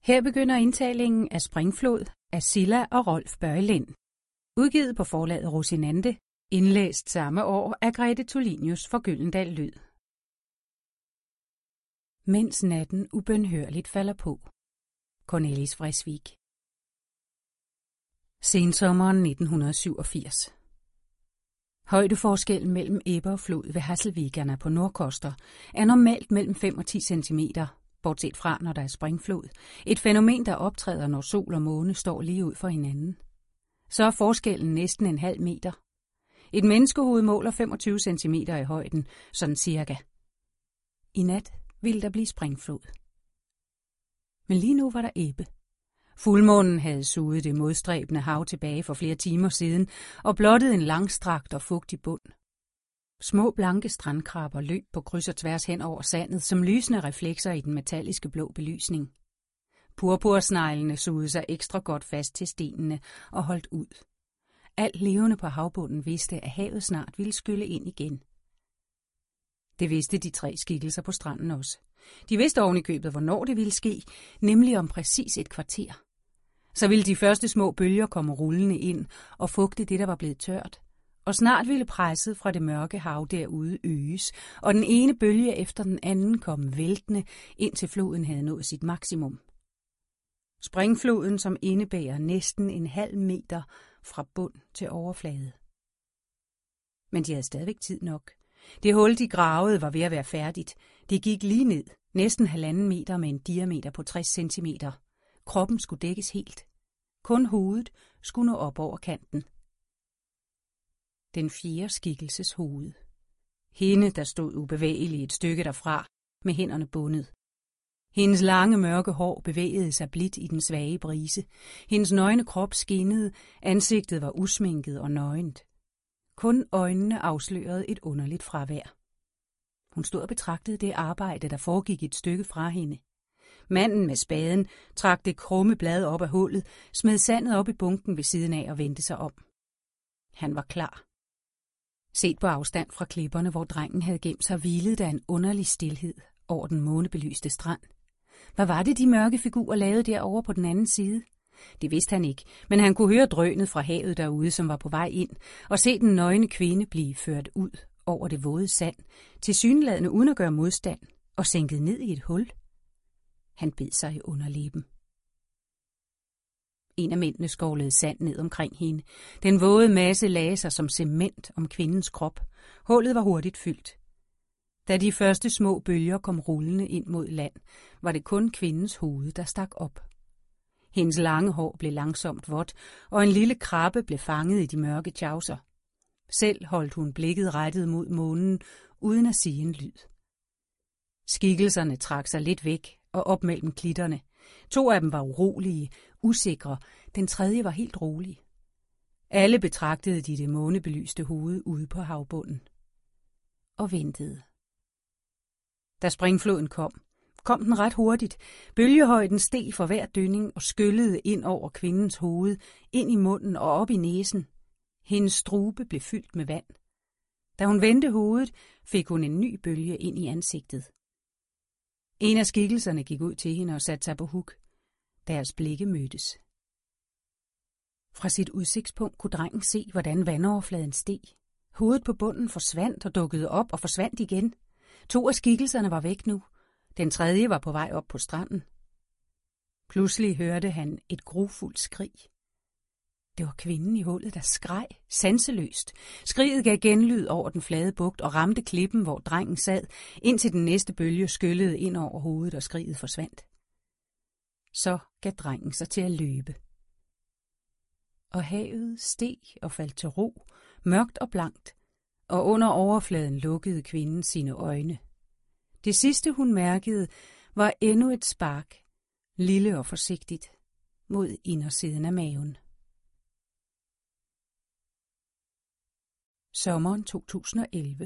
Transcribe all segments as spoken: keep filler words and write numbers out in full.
Her begynder indtalingen af Springflod af Silla og Rolf Börjlind. Udgivet på forlaget Rosinante, indlæst samme år af Grete Tulinius for Gyldendal Lyd. Mens natten ubønhørligt falder på. Cornelis Vreeswijk. Sensommeren nitten syvogfirs. Højdeforskellen mellem ebbe og flod ved Hasselvikerne på Nordkoster er normalt mellem fem og ti centimeter, bortset fra når der er springflod, et fænomen, der optræder, når sol og måne står lige ud for hinanden. Så er forskellen næsten en halv meter. Et menneskehoved måler femogtyve centimeter i højden, sådan cirka. I nat ville der blive springflod. Men lige nu var der ebbe. Fuldmånen havde suget det modstræbende hav tilbage for flere timer siden og blottet en langstrakt og fugtig bund. Små blanke strandkrabber løb på kryds og tværs hen over sandet som lysende reflekser i den metalliske blå belysning. Purpursneglene sugede sig ekstra godt fast til stenene og holdt ud. Alt levende på havbunden vidste, at havet snart ville skylle ind igen. Det vidste de tre skikkelser på stranden også. De vidste oven i købet, hvornår det ville ske, nemlig om præcis et kvarter. Så ville de første små bølger komme rullende ind og fugte det, der var blevet tørt. Og snart ville presset fra det mørke hav derude øges, og den ene bølge efter den anden kom væltende, indtil floden havde nået sit maksimum. Springfloden, som indebærer næsten en halv meter fra bund til overflade. Men de havde stadigvæk tid nok. Det hul, de gravede, var ved at være færdigt. Det gik lige ned, næsten halvanden meter med en diameter på tres centimeter. Kroppen skulle dækkes helt. Kun hovedet skulle nå op over kanten. Den fjerde skikkelses hoved. Hende, der stod ubevægelig et stykke derfra, med hænderne bundet. Hendes lange mørke hår bevægede sig blidt i den svage brise. Hendes nøgne krop skinnede, ansigtet var usminket og nøgent. Kun øjnene afslørede et underligt fravær. Hun stod og betragtede det arbejde, der foregik et stykke fra hende. Manden med spaden trak det krumme blad op af hullet, smed sandet op i bunken ved siden af og vendte sig om. Han var klar. Set på afstand fra klipperne, hvor drengen havde gemt sig, hvilede der en underlig stilhed over den månebelyste strand. Hvad var det, de mørke figurer lavede derovre på den anden side? Det vidste han ikke, men han kunne høre drønet fra havet derude, som var på vej ind, og se den nøgne kvinde blive ført ud over det våde sand, tilsyneladende uden at gøre modstand, og sænket ned i et hul. Han bed sig i underlæben. En af mændene skovlede sand ned omkring hende. Den våde masse lagde sig som cement om kvindens krop. Hullet var hurtigt fyldt. Da de første små bølger kom rullende ind mod land, var det kun kvindens hoved, der stak op. Hendes lange hår blev langsomt vådt, og en lille krabbe blev fanget i de mørke tjavser. Selv holdt hun blikket rettet mod månen, uden at sige en lyd. Skikkelserne trak sig lidt væk og op mellem klitterne. To af dem var urolige, usikre, den tredje var helt rolig. Alle betragtede de det månebelyste hoved ude på havbunden. Og ventede. Da springfloden kom, kom den ret hurtigt. Bølgehøjden steg for hver dønning og skyllede ind over kvindens hoved, ind i munden og op i næsen. Hendes strube blev fyldt med vand. Da hun vendte hovedet, fik hun en ny bølge ind i ansigtet. En af skikkelserne gik ud til hende og satte sig på huk. Deres blikke mødtes. Fra sit udsigtspunkt kunne drengen se, hvordan vandoverfladen steg. Hovedet på bunden forsvandt og dukkede op og forsvandt igen. To af skikkelserne var væk nu. Den tredje var på vej op på stranden. Pludselig hørte han et grufuldt skrig. Det var kvinden i hullet, der skreg sanseløst. Skriget gav genlyd over den flade bugt og ramte klippen, hvor drengen sad, indtil den næste bølge skyllede ind over hovedet, og skriget forsvandt. Så gav drengen sig til at løbe. Og havet steg og faldt til ro, mørkt og blankt, og under overfladen lukkede kvinden sine øjne. Det sidste hun mærkede var endnu et spark, lille og forsigtigt, mod indersiden af maven. Sommeren to tusind og elleve.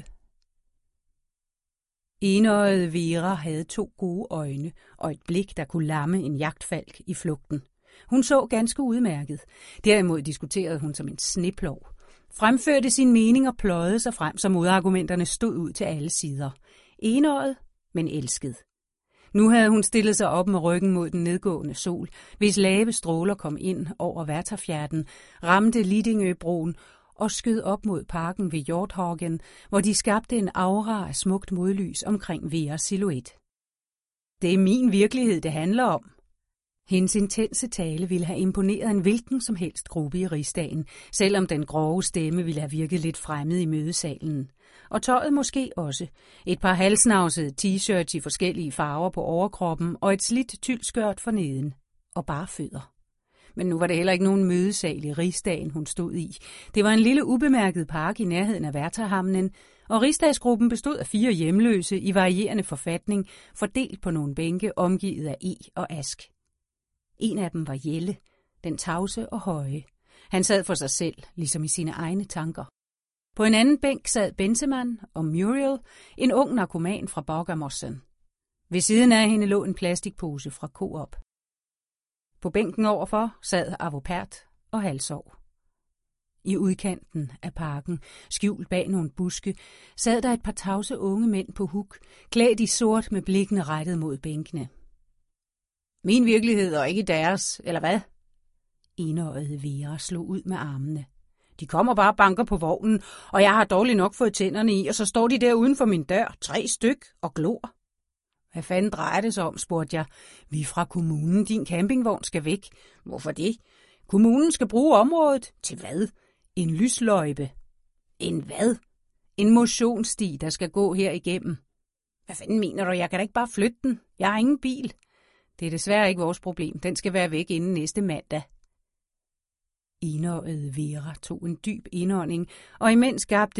Enøjede Vera havde to gode øjne og et blik, der kunne lamme en jagtfalk i flugten. Hun så ganske udmærket. Derimod diskuterede hun som en sneplov. Fremførte sin mening og pløjede sig frem, så modargumenterne stod ud til alle sider. Enøjet, men elsket. Nu havde hun stillet sig op med ryggen mod den nedgående sol, hvis lave stråler kom ind over Vætterfjärden, ramte Lidingøbroen og skød op mod parken ved Hjorthagen, hvor de skabte en aura af smukt modlys omkring Veras silhuet. Det er min virkelighed, det handler om. Hendes intense tale ville have imponeret en hvilken som helst gruppe i rigsdagen, selvom den grove stemme ville have virket lidt fremmed i mødesalen. Og tøjet måske også. Et par halsnavsede t-shirts i forskellige farver på overkroppen og et slidt tyldskørt for neden. Og bare fødder. Men nu var det heller ikke nogen mødesal i rigsdagen, hun stod i. Det var en lille ubemærket park i nærheden af Værterhamnen, og rigsdagsgruppen bestod af fire hjemløse i varierende forfatning, fordelt på nogle bænke omgivet af eg og ask. En af dem var Jelle, den tavse og høje. Han sad for sig selv, ligesom i sine egne tanker. På en anden bænk sad Bensemann og Muriel, en ung narkoman fra Bagarmossen. Ved siden af hende lå en plastikpose fra Coop. På bænken overfor sad Avopert og Halsov. I udkanten af parken, skjult bag nogle buske, sad der et par tavse unge mænd på huk, klædt i sort med blikkene rettet mod bænkene. Min virkelighed og ikke deres, eller hvad? Enøjede Vera slog ud med armene. De kommer bare og banker på vognen, og jeg har dårligt nok fået tænderne i, og så står de der uden for min dør, tre styk, og glor. Hvad fanden drejer det sig om, spurgte jeg. Vi er fra kommunen, din campingvogn skal væk. Hvorfor det? Kommunen skal bruge området. Til hvad? En lysløjpe. En hvad? En motionssti, der skal gå her igennem. Hvad fanden mener du? Jeg kan da ikke bare flytte den. Jeg har ingen bil. Det er desværre ikke vores problem. Den skal være væk inden næste mandag. Enøjede Vera tog en dyb indånding, og imens gabte